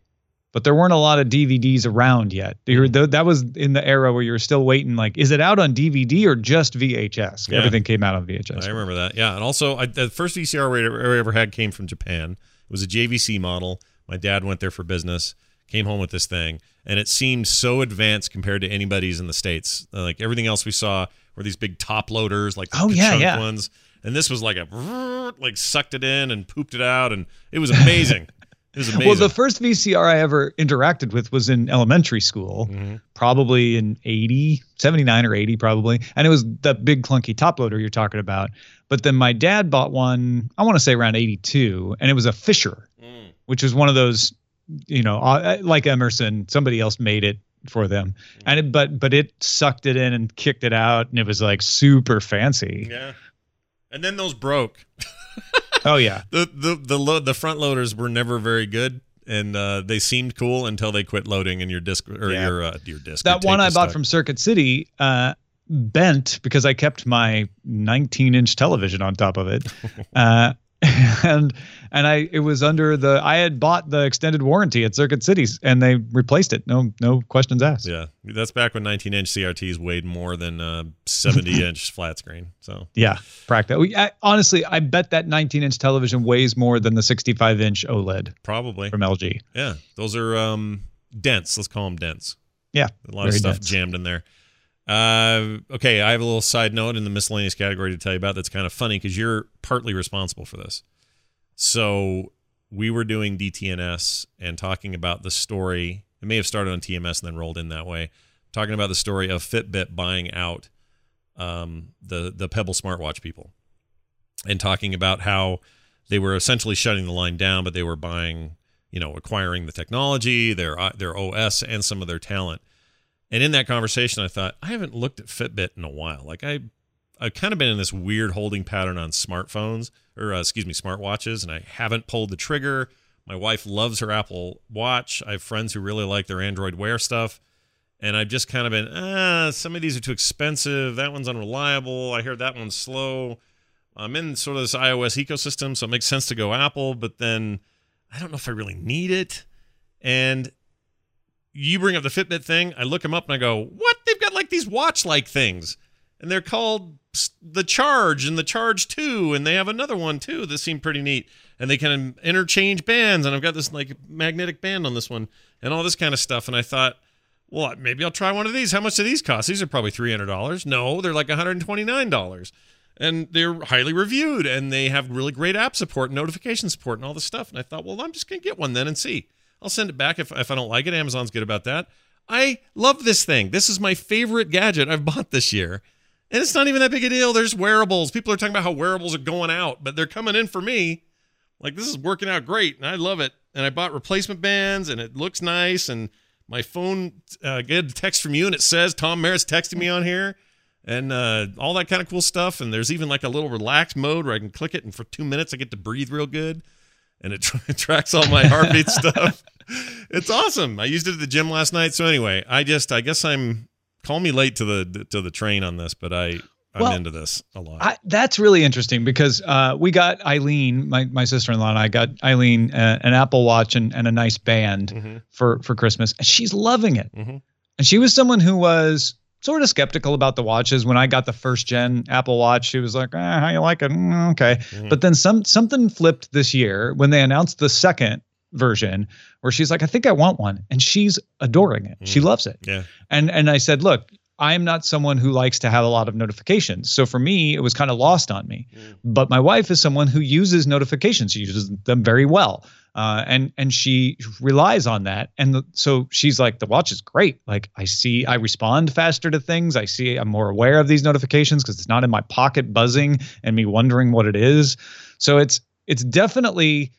but there weren't a lot of D V Ds around yet. You were, that was in the era where you were still waiting, like, is it out on D V D or just V H S? Yeah. Everything came out on V H S. I remember that. Yeah, and also I, the first V C R I ever had came from Japan. It was a J V C model. My dad went there for business, came home with this thing, and it seemed so advanced compared to anybody's in the States. Uh, like everything else we saw were these big top loaders, like the, oh, the yeah, chunk yeah. ones. And this was like a, like sucked it in and pooped it out, and it was amazing. It was amazing. Well, the first V C R I ever interacted with was in elementary school, mm-hmm. probably in eighty, seventy-nine or eighty probably. And it was that big clunky top loader you're talking about. But then my dad bought one, I want to say around eighty-two, and it was a Fisher, mm. which was one of those, you know, uh, like Emerson, somebody else made it for them. Mm. And it, but but it sucked it in and kicked it out, and it was like super fancy. Yeah. And then those broke. Oh yeah, the the the lo- the front loaders were never very good, and uh, they seemed cool until they quit loading in your disc or yeah. your uh, your disc. That one I bought stuck. from Circuit City uh, bent because I kept my nineteen inch television on top of it, uh, and and I it was under the I had bought the extended warranty at Circuit Cities, and they replaced it. No no questions asked. Yeah, that's back when nineteen inch C R Ts weighed more than uh, seventy inch flat screen. So yeah, practical. I, honestly, I bet that nineteen inch television weighs more than the sixty-five inch OLED. Probably from L G. Yeah, those are um, dense. Let's call them dense. Yeah, a lot of stuff dense. jammed in there. Uh, okay, I have a little side note in the miscellaneous category to tell you about that's kind of funny because you're partly responsible for this. So we were doing D T N S and talking about the story. It may have started on T M S and then rolled in that way. Talking about the story of Fitbit buying out um, the the Pebble smartwatch people, and talking about how they were essentially shutting the line down, but they were buying, you know, acquiring the technology, their their O S, and some of their talent. And in that conversation, I thought, I haven't looked at Fitbit in a while. Like I, I've kind of been in this weird holding pattern on smartphones, or uh, excuse me, smartwatches, and I haven't pulled the trigger. My wife loves her Apple Watch. I have friends who really like their Android Wear stuff. And I've just kind of been, ah, some of these are too expensive. That one's unreliable. I hear that one's slow. I'm in sort of this iOS ecosystem, so it makes sense to go Apple, but then I don't know if I really need it. And you bring up the Fitbit thing, I look them up and I go, what? They've got like these watch-like things. And they're called the Charge and the Charge two, and they have another one too that seemed pretty neat. And they can interchange bands, and I've got this like magnetic band on this one and all this kind of stuff. And I thought, well, maybe I'll try one of these. How much do these cost? These are probably three hundred dollars. No, they're like one hundred twenty-nine dollars. And they're highly reviewed, and they have really great app support and notification support and all this stuff. And I thought, well, I'm just going to get one then and see. I'll send it back if, if I don't like it. Amazon's good about that. I love this thing. This is my favorite gadget I've bought this year. And it's not even that big a deal. There's wearables. People are talking about how wearables are going out, but they're coming in for me. Like, this is working out great, and I love it. And I bought replacement bands, and it looks nice. And my phone, uh, get a text from you, and it says Tom Merritt's texting me on here. And uh, all that kind of cool stuff. And there's even like a little relaxed mode where I can click it, and for two minutes I get to breathe real good. And it, tra- it tracks all my heartbeat stuff. It's awesome. I used it at the gym last night. So anyway, I just, I guess I'm, call me late to the to the train on this, but I, I'm well, into this a lot. I, that's really interesting because uh, we got Eileen, my, my sister-in-law, and I got Eileen uh, an Apple Watch and, and a nice band mm-hmm. for, for Christmas. And she's loving it. Mm-hmm. And she was someone who was sort of skeptical about the watches. When I got the first gen Apple Watch, she was like, eh, how you like it? Mm, okay. Mm-hmm. But then some something flipped this year when they announced the second version where she's like, I think I want one. And she's adoring it. Mm-hmm. She loves it. Yeah. And and I said, look, I am not someone who likes to have a lot of notifications. So for me, it was kind of lost on me. Mm. But my wife is someone who uses notifications. She uses them very well. Uh, and and she relies on that. And the, so she's like, the watch is great. Like I see, I respond faster to things. I see, I'm more aware of these notifications because it's not in my pocket buzzing and me wondering what it is. So it's it's definitely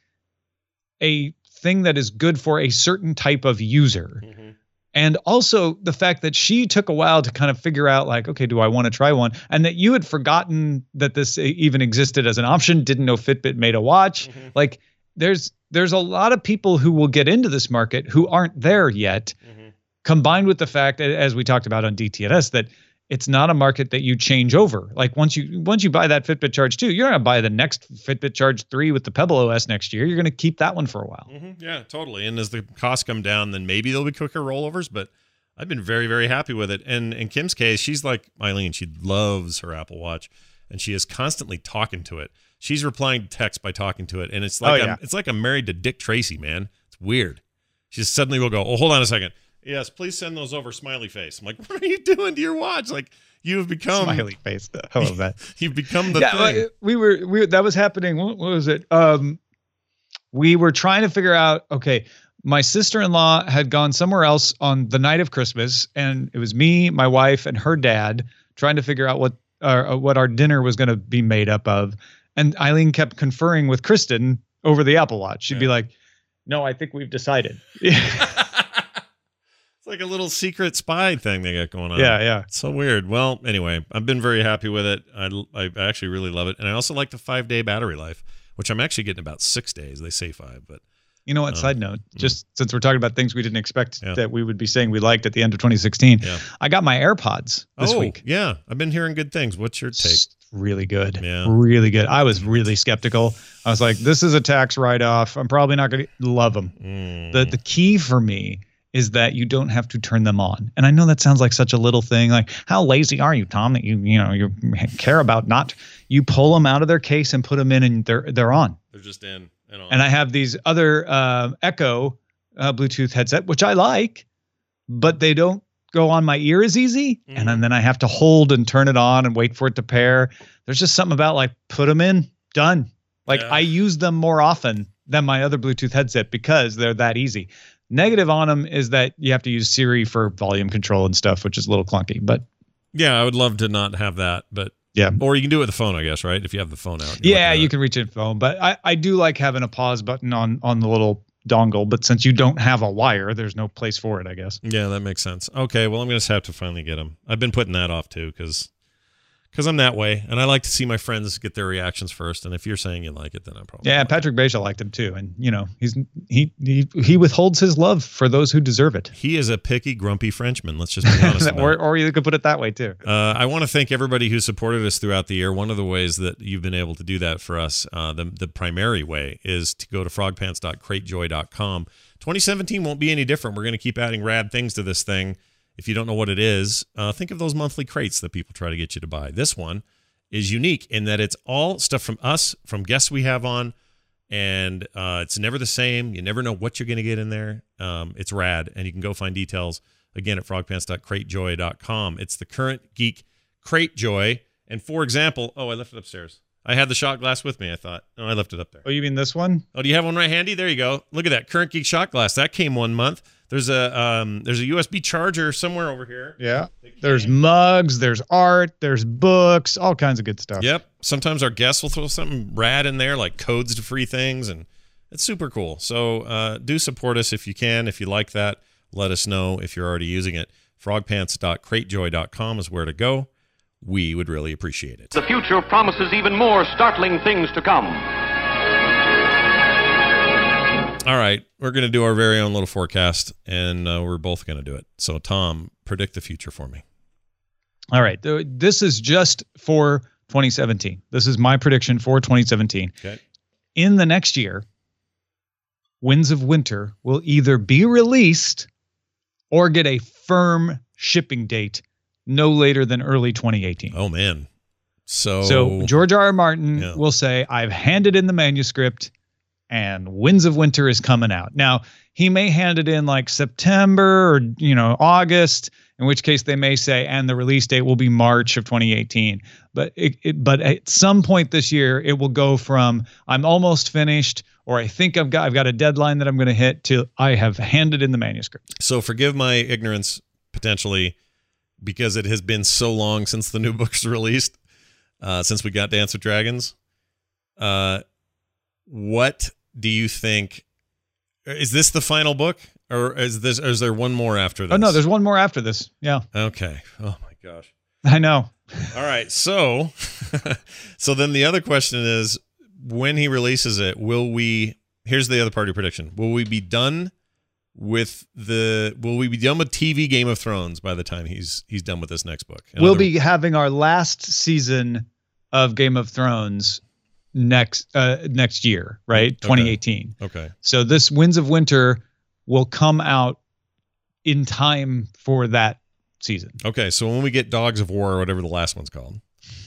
a thing that is good for a certain type of user. Mm-hmm. And also the fact that she took a while to kind of figure out like, okay, do I want to try one? And that you had forgotten that this even existed as an option, didn't know Fitbit made a watch. Mm-hmm. Like there's there's a lot of people who will get into this market who aren't there yet, mm-hmm. combined with the fact, as we talked about on D T N S, that it's not a market that you change over. Like once you once you buy that Fitbit Charge two, you're not gonna buy the next Fitbit Charge three with the Pebble O S next year. You're gonna keep that one for a while. Mm-hmm. Yeah, totally. And as the costs come down, then maybe there'll be quicker rollovers. But I've been very, very happy with it. And in Kim's case, she's like Eileen. She loves her Apple Watch, and she is constantly talking to it. She's replying to text by talking to it, and it's like oh, yeah. I'm, it's like I'm married to Dick Tracy, man. It's weird. She just suddenly will go, "Oh, hold on a second. Yes, please send those over." Smiley face. I'm like, what are you doing to your watch? Like, you have become smiley face. I love that. You've become the yeah, thing. We were we that was happening. What, what was it? Um, we were trying to figure out. Okay, my sister-in-law had gone somewhere else on the night of Christmas, and it was me, my wife, and her dad trying to figure out what uh, what our dinner was going to be made up of. And Eileen kept conferring with Kristen over the Apple Watch. She'd yeah. be like, "No, I think we've decided." It's like a little secret spy thing they got going on. Yeah, yeah. It's so weird. Well, anyway, I've been very happy with it. I, I actually really love it. And I also like the five-day battery life, which I'm actually getting about six days. They say five, but... You know what? Um, side note, just mm. since we're talking about things we didn't expect yeah. that we would be saying we liked at the end of twenty sixteen, yeah. I got my AirPods this oh, week. Yeah, I've been hearing good things. What's your take? Really good. Yeah. Really good. I was really skeptical. I was like, this is a tax write-off. I'm probably not going to love them. Mm. The, the key for me is that you don't have to turn them on. And I know that sounds like such a little thing. Like, how lazy are you, Tom, that you you know you care about not you pull them out of their case and put them in, and they're they're on. They're just in and on. And I have these other uh, Echo uh, Bluetooth headset, which I like, but they don't go on my ear as easy. Mm-hmm. And then I have to hold and turn it on and wait for it to pair. There's just something about like put them in, done. Like yeah. I use them more often than my other Bluetooth headset because they're that easy. Negative on them is that you have to use Siri for volume control and stuff, which is a little clunky. But yeah, I would love to not have that. But yeah, or you can do it with the phone, I guess, right? If you have the phone out. Yeah, you can reach it with the phone. But I, I do like having a pause button on on the little dongle. But since you don't have a wire, there's no place for it, I guess. Yeah, that makes sense. Okay, well, I'm going to have to finally get them. I've been putting that off too because. Because I'm that way, and I like to see my friends get their reactions first. And if you're saying you like it, then I'm probably yeah. like Patrick Beja liked him too, and you know he's he he he withholds his love for those who deserve it. He is a picky, grumpy Frenchman. Let's just be honest. or or you could put it that way too. Uh, I want to thank everybody who supported us throughout the year. One of the ways that you've been able to do that for us, uh, the the primary way, is to go to frog pants dot crate joy dot com. twenty seventeen won't be any different. We're going to keep adding rad things to this thing. If you don't know what it is, uh, think of those monthly crates that people try to get you to buy. This one is unique in that it's all stuff from us, from guests we have on, and uh, it's never the same. You never know what you're going to get in there. Um, it's rad, and you can go find details, again, at frog pants dot crate joy dot com. It's the Current Geek Crate Joy, and for example, oh, I left it upstairs. I had the shot glass with me, I thought. No, I left it up there. Oh, you mean this one? Oh, do you have one right handy? There you go. Look at that, Current Geek shot glass. That came one month. There's a um, there's a U S B charger somewhere over here. Yeah. There's mugs, there's art, there's books, all kinds of good stuff. Yep. Sometimes our guests will throw something rad in there, like codes to free things, and it's super cool. So uh, do support us if you can. If you like that, let us know if you're already using it. frog pants dot crate joy dot com is where to go. We would really appreciate it. The future promises even more startling things to come. All right, we're going to do our very own little forecast, and uh, we're both going to do it. So, Tom, predict the future for me. All right. This is just for twenty seventeen. This is my prediction for twenty seventeen. Okay. In the next year, Winds of Winter will either be released or get a firm shipping date no later than early twenty eighteen. Oh, man. So, so George R. R. Martin yeah. will say, I've handed in the manuscript, and Winds of Winter is coming out. Now, he may hand it in like September or, you know, August, in which case they may say, and the release date will be March of twenty eighteen. But it, it, but at some point this year, it will go from I'm almost finished, or I think I've got I've got a deadline that I'm going to hit, to I have handed in the manuscript. So forgive my ignorance, potentially, because it has been so long since the new book's released, uh, since we got Dance with Dragons. Uh, what do you think? Is this the final book, or is this? Or is there one more after this? Oh no, there's one more after this. Yeah. Okay. Oh my gosh. I know. All right. So, so then the other question is, when he releases it, will we? Here's the other part of your prediction. Will we be done with the will we be done with T V Game of Thrones by the time he's he's done with this next book? In we'll other, be having our last season of Game of Thrones next uh, next year, right? Okay. twenty eighteen. Okay. So this Winds of Winter will come out in time for that season. Okay, so when we get Dogs of War or whatever the last one's called,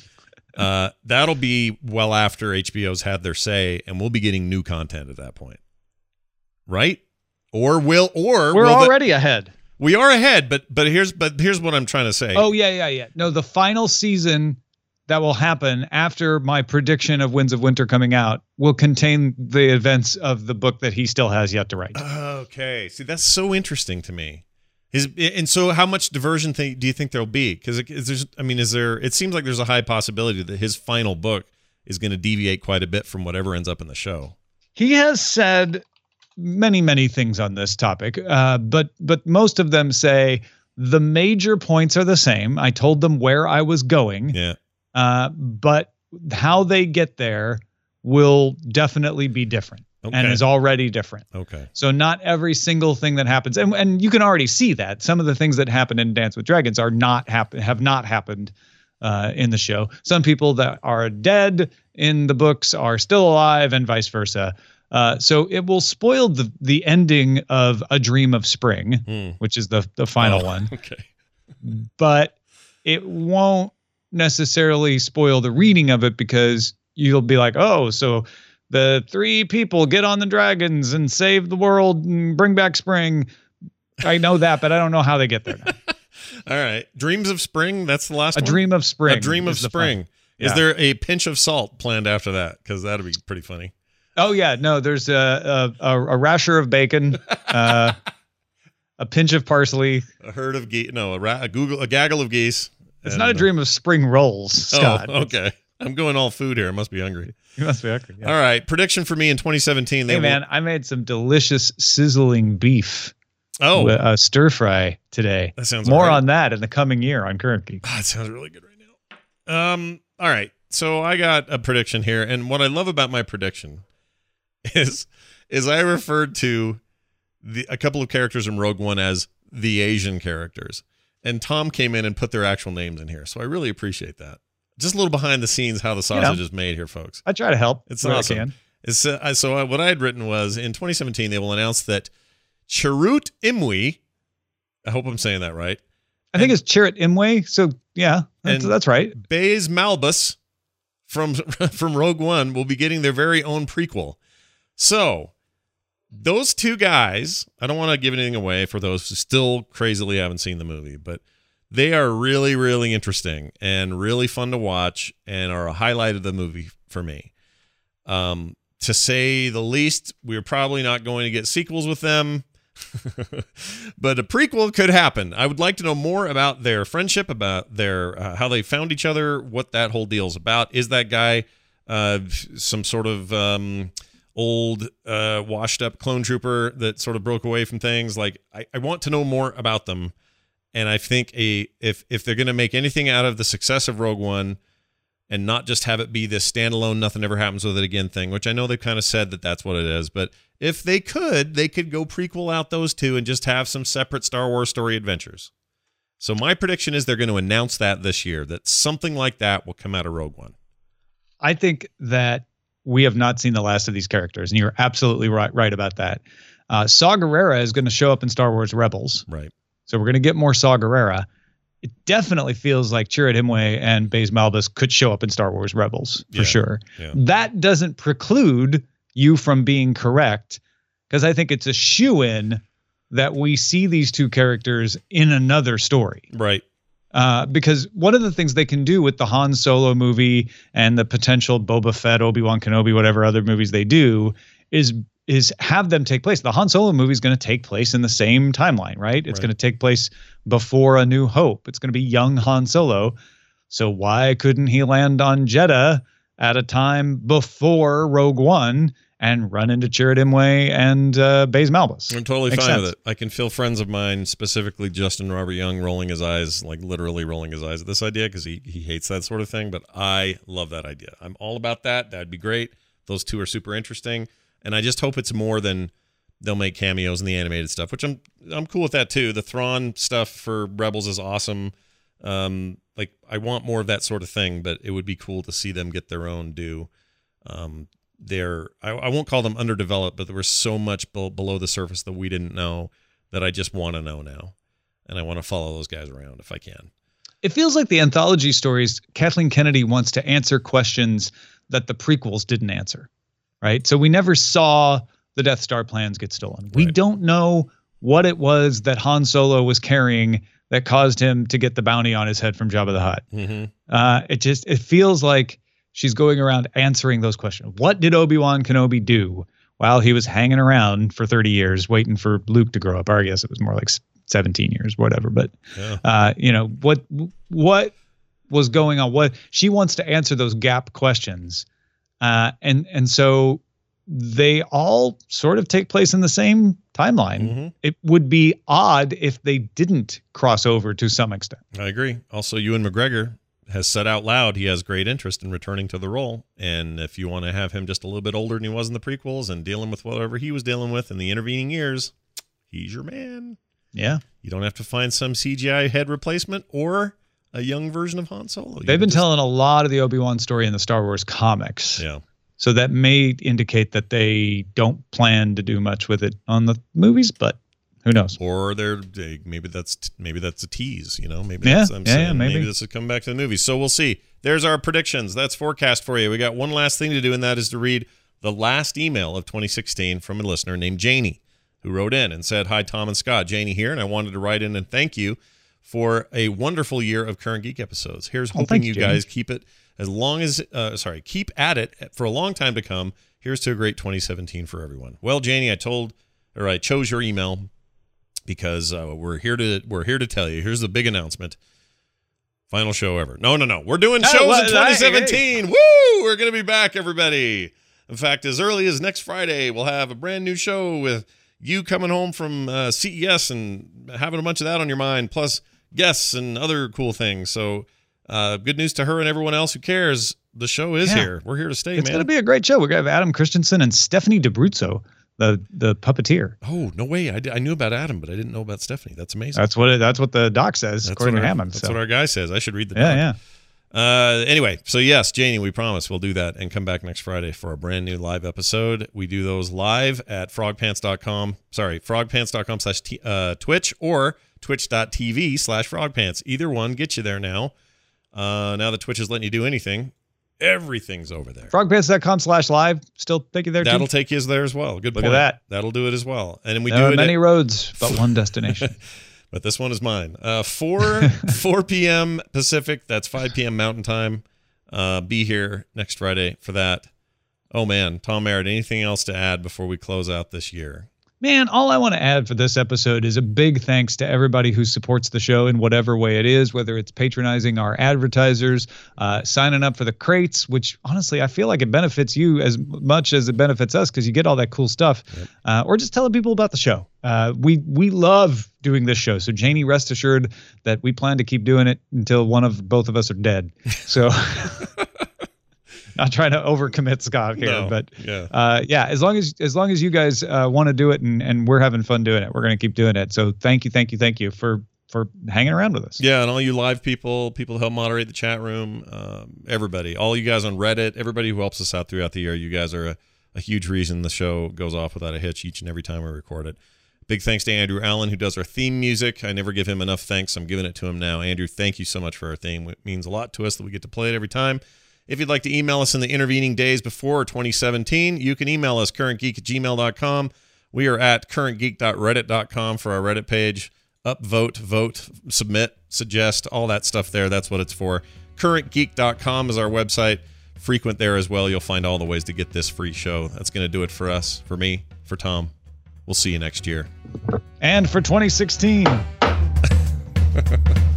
uh, that'll be well after H B O's had their say, and we'll be getting new content at that point, right? Or will or we're will already the, ahead. We are ahead, but but here's but here's what I'm trying to say. Oh yeah, yeah, yeah. No, the final season that will happen after my prediction of Winds of Winter coming out will contain the events of the book that he still has yet to write. Okay, see that's so interesting to me. Is and so how much diversion th- do you think there'll be? Because there's, I mean, is there? It seems like there's a high possibility that his final book is going to deviate quite a bit from whatever ends up in the show. He has said many, many things on this topic, uh, but but most of them say the major points are the same. I told them where I was going, yeah, uh, but how they get there will definitely be different. Okay. And is already different. Okay. So not every single thing that happens, and and you can already see that some of the things that happen in Dance with Dragons are not happen have not happened uh, in the show. Some people that are dead in the books are still alive, and vice versa. Uh, so it will spoil the the ending of A Dream of Spring, Mm. which is the the final Oh, one. Okay. But it won't necessarily spoil the reading of it, because you'll be like, oh, so the three people get on the dragons and save the world and bring back spring. I know that, but I don't know how they get there now. All right. Dreams of Spring. That's the last A one. Dream of Spring. A Dream of is the Spring. final. Is Yeah. there a pinch of salt planned after that? Because that'd be pretty funny. Oh yeah, no. There's a a, a, a rasher of bacon, uh, a pinch of parsley. A herd of geese. No, a, ra- a Google, a gaggle of geese. It's and, not a uh, dream of spring rolls, Scott. Oh, okay. I'm going all food here. I must be hungry. You must be hungry. Yeah. All right. Prediction for me in twenty seventeen. They Hey man, I made some delicious sizzling beef. Will, oh, uh, stir fry today. that sounds More all right. on that in the coming year on Current Geek. Ah, it sounds really good right now. Um. All right. So I got a prediction here, and what I love about my prediction is is I referred to the a couple of characters in Rogue One as the Asian characters, and Tom came in and put their actual names in here. So I really appreciate that. Just a little behind the scenes how the sausage know. is made here, folks. I try to help. It's where I awesome. can. It's, uh, so uh, what I had written was in twenty seventeen they will announce that Chirrut Imwe, I hope I'm saying that right, I think it's Chirrut Imwe. So yeah, that's, And- that's right. Baze Malbus from from Rogue One will be getting their very own prequel. So those two guys, I don't want to give anything away for those who still crazily haven't seen the movie, but they are really, really interesting and really fun to watch and are a highlight of the movie for me. Um, to say the least, we're probably not going to get sequels with them, but a prequel could happen. I would like to know more about their friendship, about their uh, how they found each other, what that whole deal's about. Is that guy uh, some sort of um, old, uh, washed-up clone trooper that sort of broke away from things? Like, I, I want to know more about them. And I think a if if they're going to make anything out of the success of Rogue One and not just have it be this standalone, nothing ever happens with it again thing, which I know they've kind of said that that's what it is. But if they could, they could go prequel out those two and just have some separate Star Wars story adventures. So my prediction is they're going to announce that this year, that something like that will come out of Rogue One. I think that we have not seen the last of these characters, and you're absolutely right, right about that. Uh, Saw Gerrera is going to show up in Star Wars Rebels. Right. So we're going to get more Saw Gerrera. It definitely feels like Chirrut Imwe and Baze Malbus could show up in Star Wars Rebels for Yeah, sure. yeah. That doesn't preclude you from being correct, because I think it's a shoo-in that we see these two characters in another story. Right. Uh, because one of the things they can do with the Han Solo movie and the potential Boba Fett, Obi-Wan Kenobi, whatever other movies they do, is is have them take place. The Han Solo movie is going to take place in the same timeline, right? It's Right. going to take place before A New Hope. It's going to be young Han Solo. So why couldn't he land on Jeddah at a time before Rogue One and run into Chirrut Imwe and uh, Baze Malbus? I'm totally Makes fine sense. with it. I can feel friends of mine, specifically Justin Robert Young, rolling his eyes, like literally rolling his eyes at this idea because he, he hates that sort of thing. But I love that idea. I'm all about that. That'd be great. Those two are super interesting. And I just hope it's more than they'll make cameos in the animated stuff, which I'm I'm cool with that too. The Thrawn stuff for Rebels is awesome. Um, like I want more of that sort of thing, but it would be cool to see them get their own due. Um, they're I, I won't call them underdeveloped, but there was so much be- below the surface that we didn't know that I just want to know now, and I want to follow those guys around if I can. It feels like the anthology stories, Kathleen Kennedy wants to answer questions that the prequels didn't answer, right? So we never saw the Death Star plans get stolen. We Right. don't know what it was that Han Solo was carrying that caused him to get the bounty on his head from Jabba the Hutt. Mm-hmm. Uh, it just, it feels like she's going around answering those questions. What did Obi-Wan Kenobi do while he was hanging around for thirty years waiting for Luke to grow up? Or I guess it was more like seventeen years, whatever. But, Yeah. uh, you know, what, what was going on? What she wants to answer those gap questions. Uh, and, and so they all sort of take place in the same timeline. Mm-hmm. It would be odd if they didn't cross over to some extent. I agree. Also, Ewan McGregor has said out loud he has great interest in returning to the role. And if you want to have him just a little bit older than he was in the prequels and dealing with whatever he was dealing with in the intervening years, he's your man. Yeah. You don't have to find some C G I head replacement or a young version of Han Solo. You They've been just- telling a lot of the Obi-Wan story in the Star Wars comics. Yeah. So that may indicate that they don't plan to do much with it on the movies, but who knows? Or they're they, maybe that's maybe that's a tease, you know. Maybe Yeah, that's, I'm yeah, saying yeah, maybe. this is coming back to the movies. So we'll see. There's our predictions. That's forecast for you. We got one last thing to do, and that is to read the last email of twenty sixteen from a listener named Janie, who wrote in and said, "Hi, Tom and Scott. Janie here, and I wanted to write in and thank you for a wonderful year of Current Geek episodes. Here's Oh, hoping thanks, you Janie. guys keep it as long as uh, sorry, keep at it for a long time to come. Here's to a great twenty seventeen for everyone." Well, Janie, I told or I chose your email because uh, we're here to we're here to tell you. Here's the big announcement. Final show ever. No, no, no. We're doing Oh, shows well, in twenty seventeen. Woo! We're going to be back, everybody. In fact, as early as next Friday, we'll have a brand new show with you coming home from uh, C E S and having a bunch of that on your mind, plus guests and other cool things. So uh, good news to her and everyone else who cares. The show is Yeah. here. We're here to stay, It's man. going to be a great show. We're going to have Adam Christensen and Stephanie DeBruzzo, the the puppeteer. Oh, no way. I, I knew about Adam, but I didn't know about Stephanie. That's amazing. That's what it, that's what the doc says, That's according what to our, Hammond. That's So. what our guy says. I should read the Yeah, doc. yeah. Uh, anyway, so yes, Janie, we promise we'll do that and come back next Friday for a brand new live episode. We do those live at frogpants dot com. Sorry, frogpants dot com slash t- uh, Twitch or twitch dot t v slash frogpants. Either one gets you there now. Uh, now that Twitch is letting you do anything, everything's over there. frogpants dot com slash live. Still take you there, That'll too. take you there as well. Good Look point. at that. That'll do it as well. And then we There do are it many at- roads, but one destination. but this one is mine. Uh, four four p.m. Pacific. That's five p.m. Mountain Time. Uh, be here next Friday for that. Oh man, Tom Merritt. Anything else to add before we close out this year? Man, all I want to add for this episode is a big thanks to everybody who supports the show in whatever way it is, whether it's patronizing our advertisers, uh, signing up for the crates, which honestly, I feel like it benefits you as much as it benefits us because you get all that cool stuff, Yep. uh, or just telling people about the show. Uh, we we love doing this show. So Janie, rest assured that we plan to keep doing it until one of both of us are dead. So not trying to overcommit Scott here, No. but Yeah. uh, yeah, as long as as long as you guys uh, want to do it and, and we're having fun doing it, we're going to keep doing it. So thank you, thank you, thank you for for hanging around with us. Yeah, and all you live people, people who help moderate the chat room, um, everybody, all you guys on Reddit, everybody who helps us out throughout the year, you guys are a, a huge reason the show goes off without a hitch each and every time we record it. Big thanks to Andrew Allen, who does our theme music. I never give him enough thanks. I'm giving it to him now. Andrew, thank you so much for our theme. It means a lot to us that we get to play it every time. If you'd like to email us in the intervening days before twenty seventeen, you can email us currentgeek at gmail dot com. We are at current geek dot reddit dot com for our Reddit page. Upvote, vote, submit, suggest, all that stuff there. That's what it's for. current geek dot com is our website. Frequent there as well. You'll find all the ways to get this free show. That's going to do it for us, for me, for Tom. We'll see you next year. And for twenty sixteen.